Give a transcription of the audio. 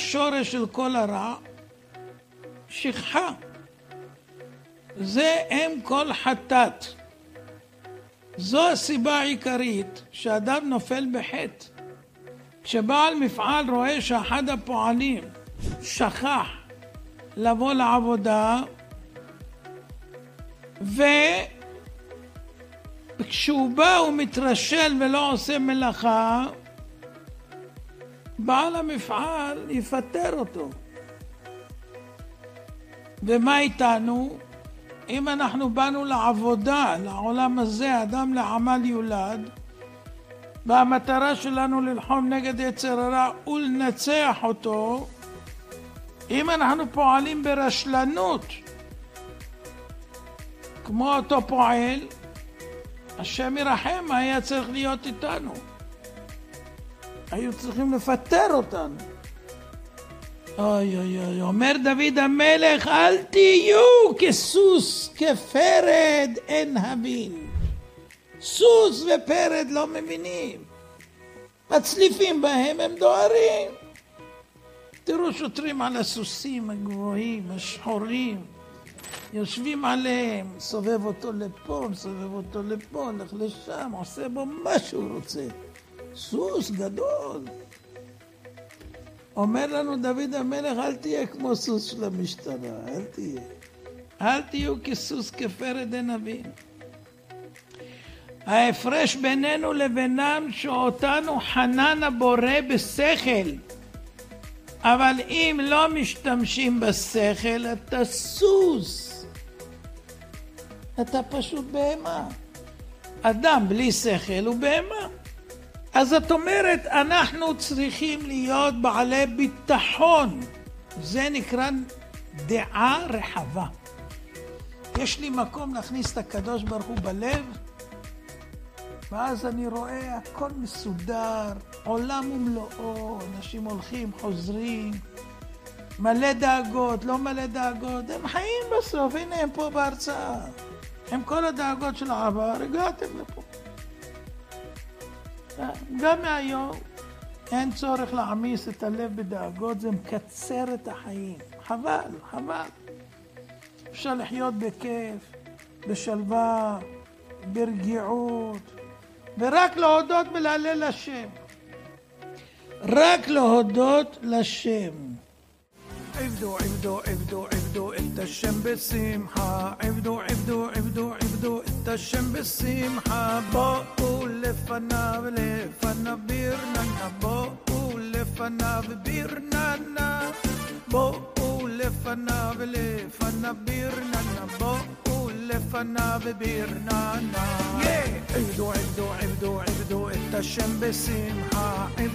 השורש של כל הרע? שכחה. זה אם כל חטאת. זו הסיבה העיקרית שאדם נופל בחטא. כשבעל מפעל רואה שאחד הפועלים שכח לבוא לעבודה, וכשהוא בא הוא מתרשל ולא עושה מלאכה, בעל המפעל יפטר אותו. ומה איתנו? אם אנחנו באנו לעבודה, לעולם הזה, אדם לעמל יולד, והמטרה שלנו ללחום נגד יצר הרע ולנצח אותו, אם אנחנו פועלים ברשלנות, כמו אותו פועל, השם ירחם, היה צריך להיות איתנו. היו צריכים לפטר אותנו. אוי אוי אוי, אומר דוד המלך, אל תהיו כסוס, כפרד אין הבין. סוס ופרד לא מבינים. מצליפים בהם, הם דוהרים. תראו שוטרים על הסוסים הגבוהים, השחורים. יושבים עליהם, סובב אותו לפה, סובב אותו לפה, הולך לשם, עושה בו מה שהוא רוצה. סוס גדול. אומר לנו דוד המלך, אל תהיה כמו סוס של המשטרה, אל תהיה. אל תהיו כסוס כפרד אין הבין. ההפרש בינינו לבינם שאותנו חנן הבורא בשכל. אבל אם לא משתמשים בשכל, אתה סוס. אתה פשוט בהמה. אדם בלי שכל הוא בהמה. אז את אומרת, אנחנו צריכים להיות בעלי ביטחון. זה נקרא דעה רחבה. יש לי מקום להכניס את הקדוש ברוך הוא בלב, ואז אני רואה הכל מסודר, עולם ומלואו, אנשים הולכים, חוזרים, מלא דאגות, לא מלא דאגות, הם חיים בסוף, הנה הם פה בהרצאה. עם כל הדאגות של העבר, הגעתם לפה. גם מהיום אין צורך להעמיס את הלב בדאגות, זה מקצר את החיים. חבל, חבל. אפשר לחיות בכיף, בשלווה, ברגיעות, ורק להודות ולהלל לשם. רק להודות לשם. עבדו, עבדו, עבדו, עבדו את השם בשמחה. עבדו, עבדו, עבדו, עבדו את השם בשמחה. בואו לפניו, לפניו ברננה. בואו לפניו ברננה. בואו לפניו, לפניו ברננה. בואו לפניו ברננה. עבדו, עבדו, עבדו, עבדו את השם בשמחה.